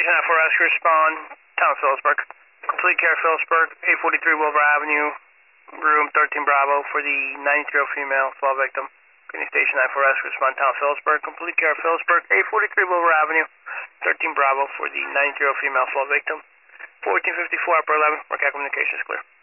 Station 9 for rescue respond, town of Phillipsburg. Complete care, Phillipsburg, 843 Wilbur Avenue, room 13 Bravo for the 93-year-old female fall victim. Greeting Station 9 for rescue respond, town of Phillipsburg. Complete care, Phillipsburg, 843 Wilbur Avenue, 13 Bravo for the 93-year-old female fall victim. 1454 upper 11, Marquette communications clear.